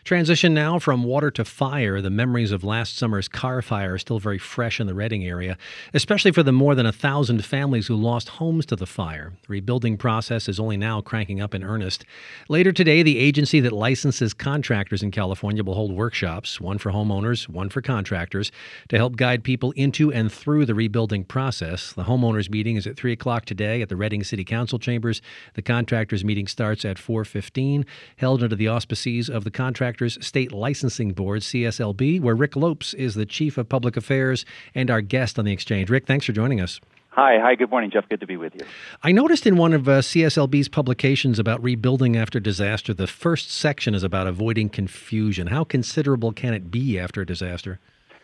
Transition now from water to fire. The memories of last summer's Carr Fire are still very fresh in the Reading area, especially for the more than 1,000 families who lost homes to the fire. The rebuilding process is only now cranking up in earnest. Later today, the agency that licenses contractors in California will hold workshops, one for homeowners, one for contractors, to help guide people into and through the rebuilding process. The homeowners meeting is at 3 o'clock today at the Reading City Council chambers. The contractors meeting starts at 4:15, held under the auspices of the Contractors State Licensing Board, CSLB, where Rick Lopes is the Chief of Public Affairs and our guest on the exchange. Rick, thanks for joining us. Hi, good morning, Jeff. Good to be with you. I noticed in one of CSLB's publications about rebuilding after disaster, the first section is about avoiding confusion. How considerable can it be after a disaster?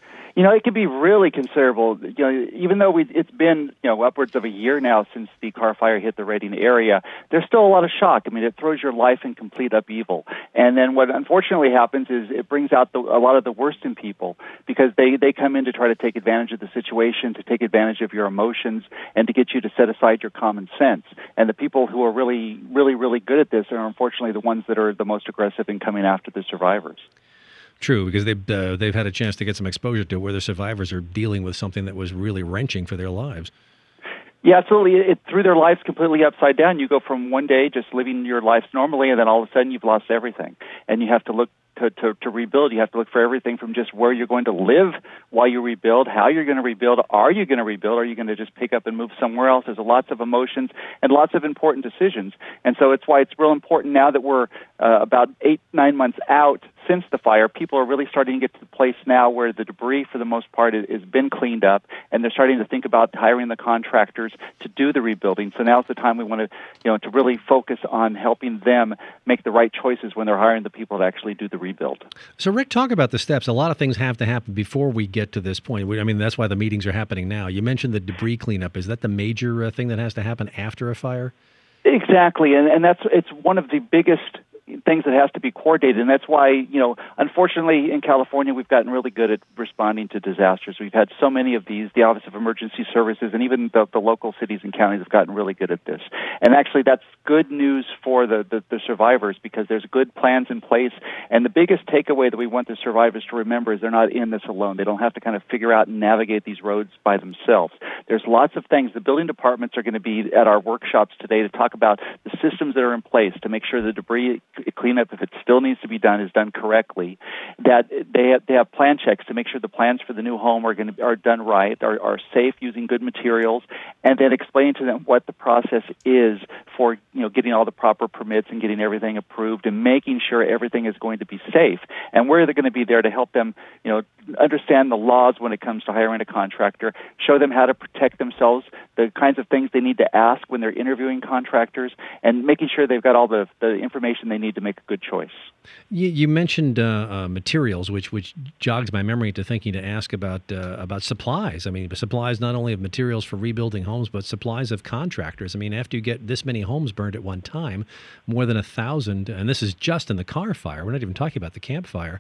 It can be really considerable. Even though it's been, upwards of a year now since the Carr Fire hit the Reading area, there's still a lot of shock. It throws your life in complete upheaval. And then what unfortunately happens is it brings out a lot of the worst in people because they come in to try to take advantage of the situation, to take advantage of your emotions, and to get you to set aside your common sense. And the people who are really, really, really good at this are unfortunately the ones that are the most aggressive in coming after the survivors. True, because they've had a chance to get some exposure to where the survivors are dealing with something that was really wrenching for their lives. Yeah, absolutely. It threw their lives completely upside down. You go from one day just living your life normally, and then all of a sudden you've lost everything. And you have to look to rebuild. You have to look for everything from just where you're going to live while you rebuild, how you're going to rebuild, are you going to rebuild, are you going to just pick up and move somewhere else? There's lots of emotions and lots of important decisions. And so it's why it's real important now that we're about 8-9 months out since the fire. People are really starting to get to the place now where the debris, for the most part, has been cleaned up, and they're starting to think about hiring the contractors to do the rebuilding. So now's the time we want to really focus on helping them make the right choices when they're hiring the people to actually do the rebuild. So, Rick, talk about the steps. A lot of things have to happen before we get to this point. That's why the meetings are happening now. You mentioned the debris cleanup. Is that the major thing that has to happen after a fire? Exactly, and it's one of the biggest things that has to be coordinated, and that's why, unfortunately in California we've gotten really good at responding to disasters. We've had so many of these. The Office of Emergency Services and even the local cities and counties have gotten really good at this. And actually that's good news for the survivors because there's good plans in place, and the biggest takeaway that we want the survivors to remember is they're not in this alone. They don't have to kind of figure out and navigate these roads by themselves. There's lots of things. The building departments are going to be at our workshops today to talk about the systems that are in place to make sure the debris cleanup, if it still needs to be done, is done correctly. That they have plan checks to make sure the plans for the new home are done right, are safe, using good materials, and then explain to them what the process is for getting all the proper permits and getting everything approved and making sure everything is going to be safe. And we're going to be there to help them, understand the laws when it comes to hiring a contractor, show them how to protect themselves, the kinds of things they need to ask when they're interviewing contractors, and making sure they've got all the information they need to make a good choice. You mentioned materials, which jogs my memory to thinking to ask about supplies. Supplies not only of materials for rebuilding homes, but supplies of contractors. After you get this many homes burned at one time, more than 1,000, and this is just in the Carr Fire. We're not even talking about the Camp Fire.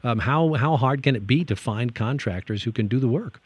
How hard can it be to find contractors who can do the work?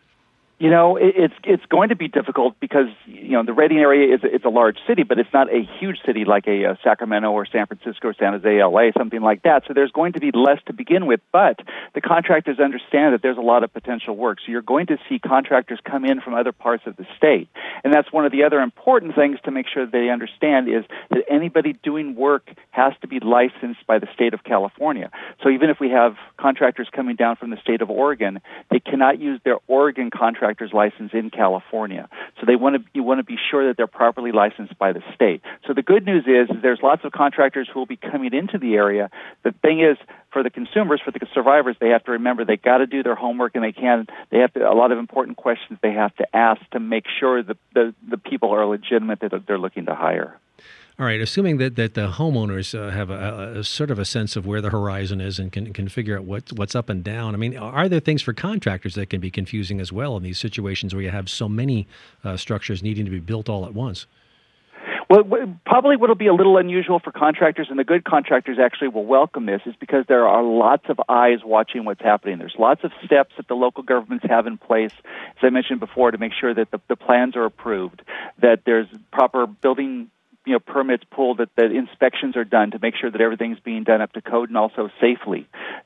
It's going to be difficult because, the Reading area is a large city, but it's not a huge city like a Sacramento or San Francisco or San Jose, LA, something like that. So there's going to be less to begin with, but the contractors understand that there's a lot of potential work. So you're going to see contractors come in from other parts of the state. And that's one of the other important things to make sure that they understand is that anybody doing work has to be licensed by the state of California. So even if we have contractors coming down from the state of Oregon, they cannot use their Oregon contractor's license in California. So you want to be sure that they're properly licensed by the state. So the good news is there's lots of contractors who will be coming into the area. The thing is, for the consumers, for the survivors, they have to remember they got to do their homework, and they have a lot of important questions they have to ask to make sure that the people are legitimate that they're looking to hire. All right, assuming that the homeowners have a sort of a sense of where the horizon is and can figure out what's up and down. Are there things for contractors that can be confusing as well in these situations where you have so many structures needing to be built all at once? Well, probably what'll be a little unusual for contractors, and the good contractors actually will welcome this, is because there are lots of eyes watching what's happening. There's lots of steps that the local governments have in place, as I mentioned before, to make sure that the plans are approved, that there's proper building permits pulled, that inspections are done to make sure that everything's being done up to code and also safely.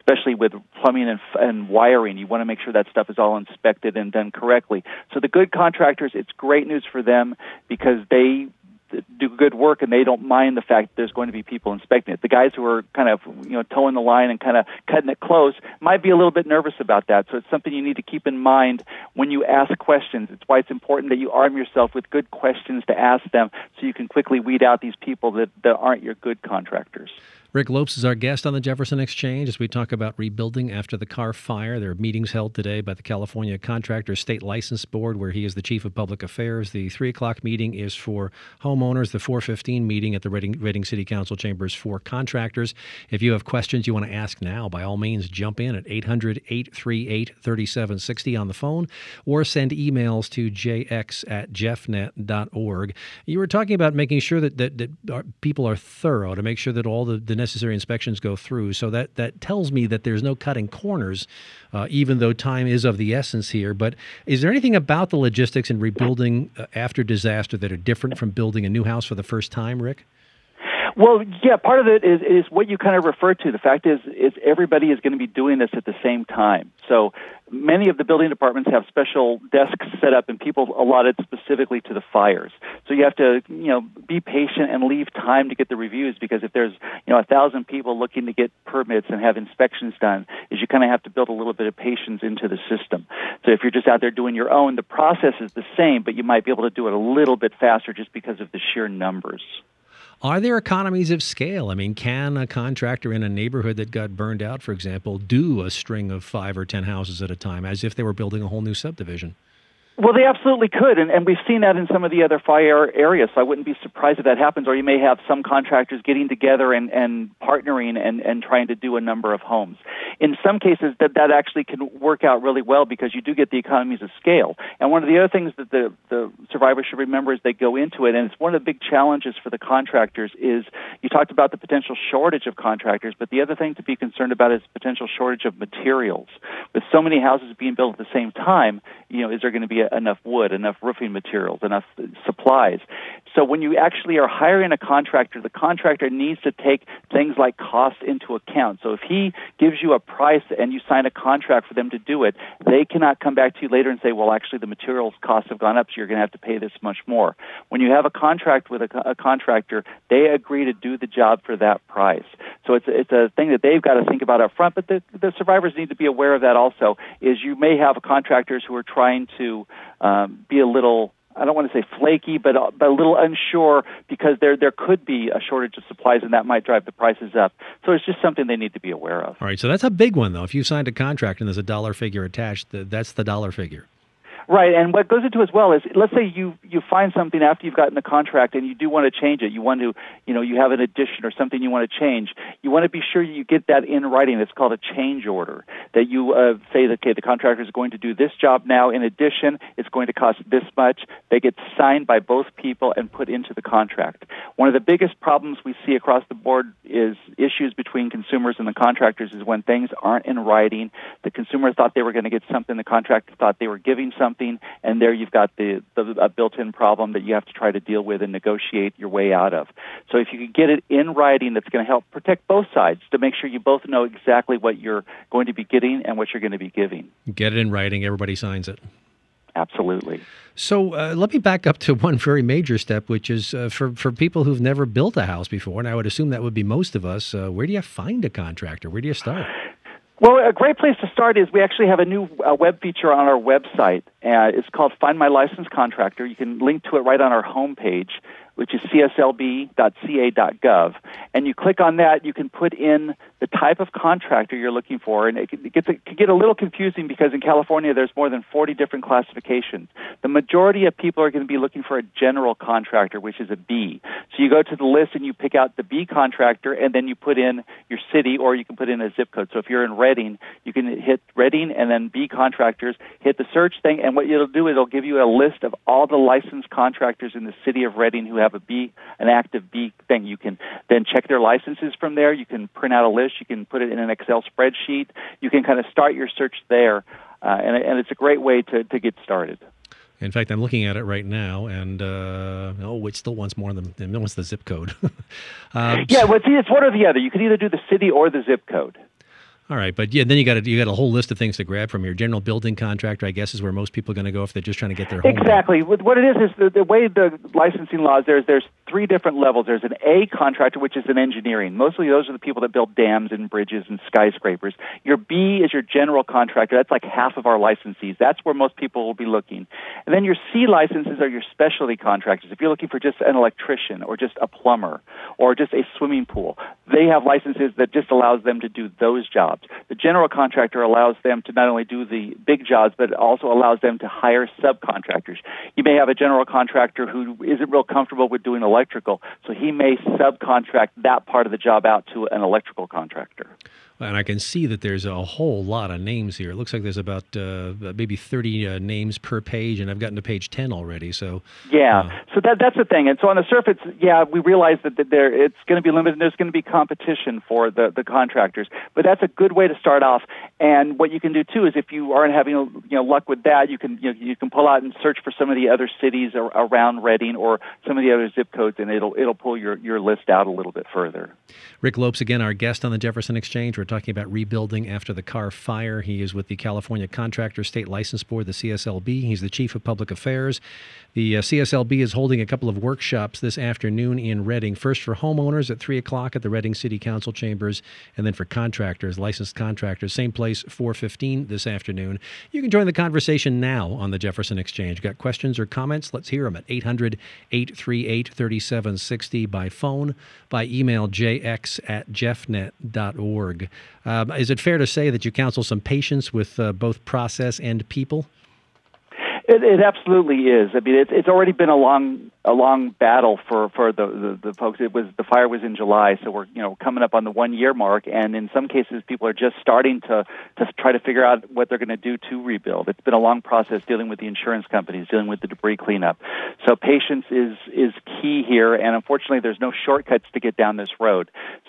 especially with plumbing and wiring. You want to make sure that stuff is all inspected and done correctly. So the good contractors, it's great news for them because they do good work and they don't mind the fact that there's going to be people inspecting it. The guys who are kind of towing the line and kind of cutting it close might be a little bit nervous about that. So it's something you need to keep in mind when you ask questions. It's why it's important that you arm yourself with good questions to ask them so you can quickly weed out these people that aren't your good contractors. Rick Lopes is our guest on the Jefferson Exchange as we talk about rebuilding after the Carr fire. There are meetings held today by the California Contractors State License Board, where he is the chief of public affairs. The 3 o'clock meeting is for homeowners. The 4:15 meeting at the Reading City Council chambers for contractors. If you have questions you want to ask now, by all means, jump in at 800-838-3760 on the phone or send emails to jx@jeffnet.org. You were talking about making sure that people are thorough, to make sure that all the necessary inspections go through. So that tells me that there's no cutting corners, even though time is of the essence here. But is there anything about the logistics in rebuilding after disaster that are different from building a new house for the first time, Rick? Well, yeah, part of it is what you kind of referred to. The fact is everybody is going to be doing this at the same time. So many of the building departments have special desks set up and people allotted specifically to the fires. So you have to, be patient and leave time to get the reviews, because if there's, 1,000 people looking to get permits and have inspections done, you kind of have to build a little bit of patience into the system. So if you're just out there doing your own, the process is the same, but you might be able to do it a little bit faster just because of the sheer numbers. Are there economies of scale? I mean, can a contractor in a neighborhood that got burned out, for example, do a string of 5 or 10 houses at a time as if they were building a whole new subdivision? Well, they absolutely could, and we've seen that in some of the other fire areas, so I wouldn't be surprised if that happens. Or you may have some contractors getting together and partnering and trying to do a number of homes. In some cases, that actually can work out really well because you do get the economies of scale. And one of the other things that the survivors should remember as they go into it, and it's one of the big challenges for the contractors, is you talked about the potential shortage of contractors, but the other thing to be concerned about is potential shortage of materials. With so many houses being built at the same time, is there going to be enough wood, enough roofing materials, enough supplies? So when you actually are hiring a contractor, the contractor needs to take things like cost into account. So if he gives you a price and you sign a contract for them to do it, they cannot come back to you later and say, well, actually the materials costs have gone up, so you're going to have to pay this much more. When you have a contract with a contractor, they agree to do the job for that price. So it's a thing that they've got to think about up front, but the survivors need to be aware of that also, is you may have contractors who are trying to be a little, I don't want to say flaky, but a little unsure because there could be a shortage of supplies, and that might drive the prices up. So it's just something they need to be aware of. All right, so that's a big one, though. If you signed a contract and there's a dollar figure attached, that's the dollar figure. Right, and what goes into as well is, let's say you find something after you've gotten the contract and you do want to change it. You want to, you have an addition or something you want to change. You want to be sure you get that in writing. It's called a change order. That you say that, okay, the contractor is going to do this job now. In addition, it's going to cost this much. They get signed by both people and put into the contract. One of the biggest problems we see across the board is issues between consumers and the contractors is when things aren't in writing. The consumer thought they were going to get something. The contractor thought they were giving something. And there you've got a built-in problem that you have to try to deal with and negotiate your way out of. So if you can get it in writing, that's going to help protect both sides to make sure you both know exactly what you're going to be getting and what you're going to be giving. Get it in writing. Everybody signs it. Absolutely. So let me back up to one very major step, which is for people who've never built a house before, and I would assume that would be most of us, where do you find a contractor? Where do you start? Well, a great place to start is we actually have a new web feature on our website. It's called Find My Licensed Contractor. You can link to it right on our homepage, which is cslb.ca.gov. And you click on that, you can put in the type of contractor you're looking for. And it can get a little confusing because in California there's more than 40 different classifications. The majority of people are going to be looking for a general contractor, which is a B. So you go to the list and you pick out the B contractor, and then you put in your city, or you can put in a zip code. So if you're in Reading, you can hit Reading and then B contractors, hit the search thing, and what it'll do is it'll give you a list of all the licensed contractors in the city of Reading who have an active B thing. You can then check their licenses from there. You can print out a list. You can put it in an Excel spreadsheet. You can kind of start your search there, and it's a great way to get started. In fact, I'm looking at it right now, and it still wants more than it wants the zip code. It's one or the other. You can either do the city or the zip code. All right, but then you got a whole list of things to grab from your general building contractor. I guess is where most people are going to go if they're just trying to get their home. Exactly. What it is the way the licensing laws. There's three different levels. There's an A contractor, which is in engineering. Mostly those are the people that build dams and bridges and skyscrapers. Your B is your general contractor. That's like half of our licensees. That's where most people will be looking. And then your C licenses are your specialty contractors. If you're looking for just an electrician or just a plumber or just a swimming pool, they have licenses that just allows them to do those jobs. The general contractor allows them to not only do the big jobs, but also allows them to hire subcontractors. You may have a general contractor who isn't real comfortable with doing electrical, so he may subcontract that part of the job out to an electrical contractor. And I can see that there's a whole lot of names here. It looks like there's about maybe 30 names per page, and I've gotten to page 10 already. So so that's the thing. And so on the surface, we realize that it's going to be limited. And there's going to be competition for the contractors, but that's a good way to start off. And what you can do too is if you aren't having luck with that, you can pull out and search for some of the other cities around Reading or some of the other zip codes, and it'll pull your list out a little bit further. Rick Lopes, again, our guest on the Jefferson Exchange. We're talking about rebuilding after the Carr fire. He is with the California Contractor State License Board, the CSLB. He's the Chief of Public Affairs. The CSLB is holding a couple of workshops this afternoon in Reading. First for homeowners at 3 o'clock at the Reading City Council chambers, and then for contractors, licensed contractors, same place, 4:15 this afternoon. You can join the conversation now on the Jefferson Exchange. Got questions or comments? Let's hear them at 800-838-3760 by phone, by email, jx@jeffnet.org. Is it fair to say that you counsel some patience with both process and people? It absolutely is. I mean, it's already been a long battle for the folks. The fire was in July, so we're coming up on the 1 year mark, and in some cases, people are just starting to try to figure out what they're going to do to rebuild. It's been a long process dealing with the insurance companies, dealing with the debris cleanup. So patience is key here, and unfortunately, there's no shortcuts to get down this road.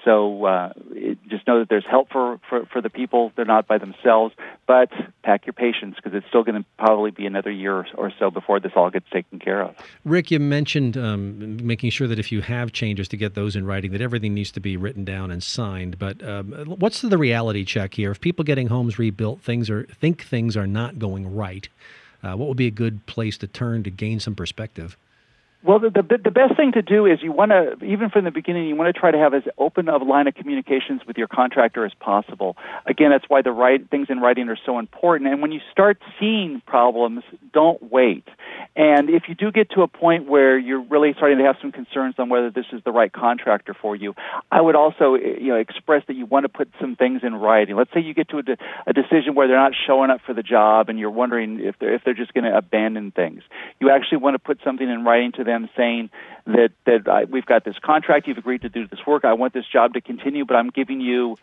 So just know that there's help for the people. They're not by themselves, but pack your patience because it's still going to probably be another year or so before this all gets taken care of. Rick, you mentioned making sure that if you have changes to get those in writing, that everything needs to be written down and signed. But what's the reality check here? If people getting homes rebuilt think things are not going right, what would be a good place to turn to gain some perspective? Well, the best thing to do is you want to, even from the beginning, you want to try to have as open of line of communications with your contractor as possible. Again, that's why the things in writing are so important. And when you start seeing problems, don't wait. And if you do get to a point where you're really starting to have some concerns on whether this is the right contractor for you, I would also express that you want to put some things in writing. Let's say you get to a decision where they're not showing up for the job and you're wondering if they're just going to abandon things. You actually want to put something in writing to them saying that we've got this contract, you've agreed to do this work, I want this job to continue, but I'm giving you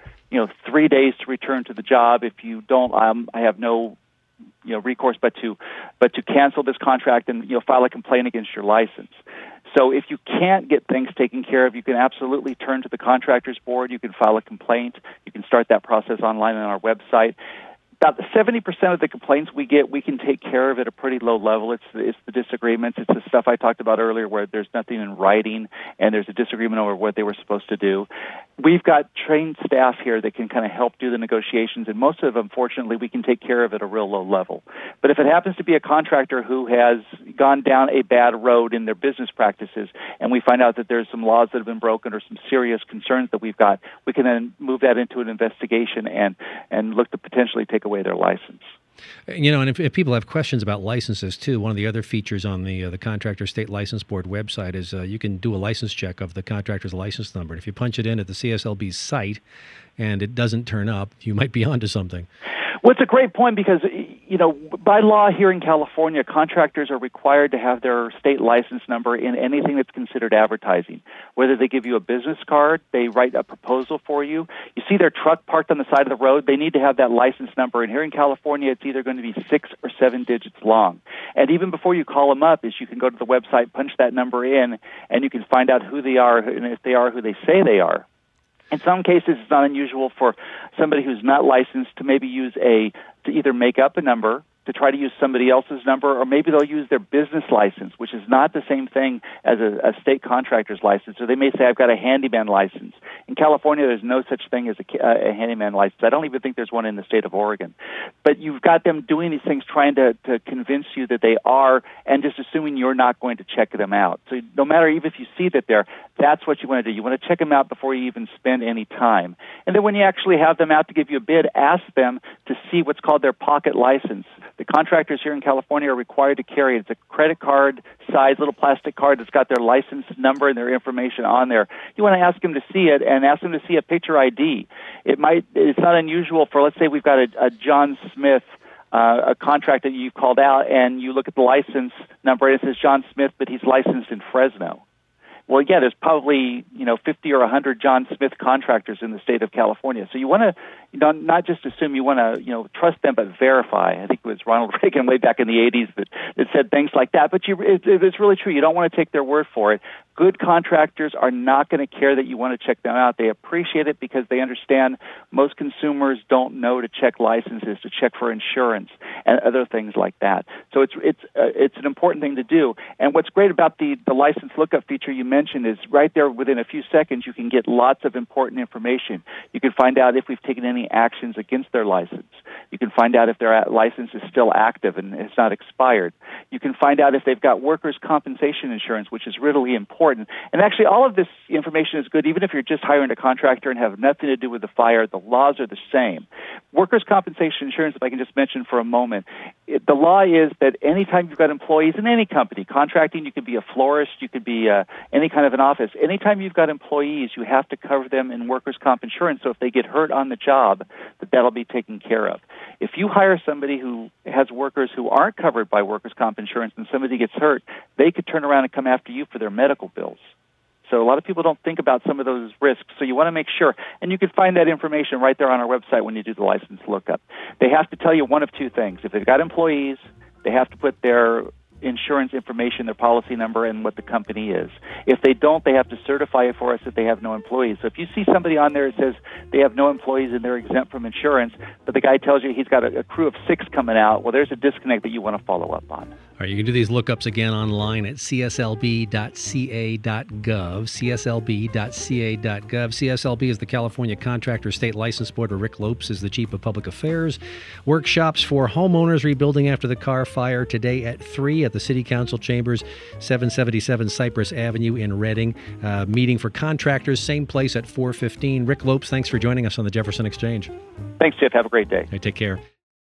3 days to return to the job. If you don't, I have no recourse but to cancel this contract and file a complaint against your license. So if you can't get things taken care of, you can absolutely turn to the contractors board. You can file a complaint. You can start that process online on our website. About 70% of the complaints we get, we can take care of at a pretty low level. It's the disagreements. It's the stuff I talked about earlier where there's nothing in writing and there's a disagreement over what they were supposed to do. We've got trained staff here that can kind of help do the negotiations, and most of them, fortunately, we can take care of at a real low level. But if it happens to be a contractor who has gone down a bad road in their business practices and we find out that there's some laws that have been broken or some serious concerns that we've got, we can then move that into an investigation and look to potentially take away their license. And if people have questions about licenses too, one of the other features on the Contractor State License Board website is you can do a license check of the contractor's license number. And if you punch it in at the CSLB's site and it doesn't turn up, you might be onto something. Well, it's a great point because, by law here in California, contractors are required to have their state license number in anything that's considered advertising. Whether they give you a business card, they write a proposal for you, you see their truck parked on the side of the road, they need to have that license number. And here in California, it's either going to be 6 or 7 digits long. And even before you call them up, you can go to the website, punch that number in, and you can find out who they are and if they are who they say they are. In some cases, it's not unusual for somebody who's not licensed to maybe to either make up a number to try to use somebody else's number, or maybe they'll use their business license, which is not the same thing as a state contractor's license. So they may say, I've got a handyman license. In California, there's no such thing as a handyman license. I don't even think there's one in the state of Oregon. But you've got them doing these things, trying to convince you that they are, and just assuming you're not going to check them out. So no matter even if you see that that's what you want to do. You want to check them out before you even spend any time. And then when you actually have them out to give you a bid, ask them to see what's called their pocket license. The contractors here in California are required to carry it. It's a credit card size little plastic card that's got their license number and their information on there. You want to ask them to see it and ask them to see a picture ID. It's not unusual for, let's say we've got a John Smith a contract that you called out, and you look at the license number, and it says John Smith, but he's licensed in Fresno. Well, yeah, there's probably 50 or 100 John Smith contractors in the state of California. So you want to not just assume, you want to trust them, but verify. I think it was Ronald Reagan way back in the 80s that said things like that. But it's really true. You don't want to take their word for it. Good contractors are not going to care that you want to check them out. They appreciate it because they understand most consumers don't know to check licenses, to check for insurance, and other things like that. So it's an important thing to do. And what's great about the license lookup feature you mentioned is right there within a few seconds you can get lots of important information. You can find out if we've taken any actions against their license. You can find out if their license is still active and it's not expired. You can find out if they've got workers' compensation insurance, which is really important. And actually, all of this information is good, even if you're just hiring a contractor and have nothing to do with the fire. The laws are the same. Workers' compensation insurance, if I can just mention for a moment, the law is that anytime you've got employees in any company, contracting, you could be a florist, you could be any kind of an office. Anytime you've got employees, you have to cover them in workers' comp insurance. So if they get hurt on the job, that'll be taken care of. If you hire somebody who has workers who aren't covered by workers' comp insurance and somebody gets hurt, they could turn around and come after you for their medical bills. So a lot of people don't think about some of those risks. So you want to make sure. And you can find that information right there on our website when you do the license lookup. They have to tell you one of two things. If they've got employees, they have to put their insurance information, their policy number, and what the company is. If they don't, they have to certify it for us that they have no employees. So if you see somebody on there that says they have no employees and they're exempt from insurance, but the guy tells you he's got a crew of 6 coming out, well, there's a disconnect that you want to follow up on. All right, you can do these lookups again online at cslb.ca.gov, cslb.ca.gov. CSLB is the California Contractor State License Board, where Rick Lopes is the Chief of Public Affairs. Workshops for homeowners rebuilding after the Carr fire today at 3 at the City Council Chambers, 777 Cypress Avenue in Redding. Meeting for contractors, same place at 4:15. Rick Lopes, thanks for joining us on the Jefferson Exchange. Thanks, Jeff. Have a great day. Take care.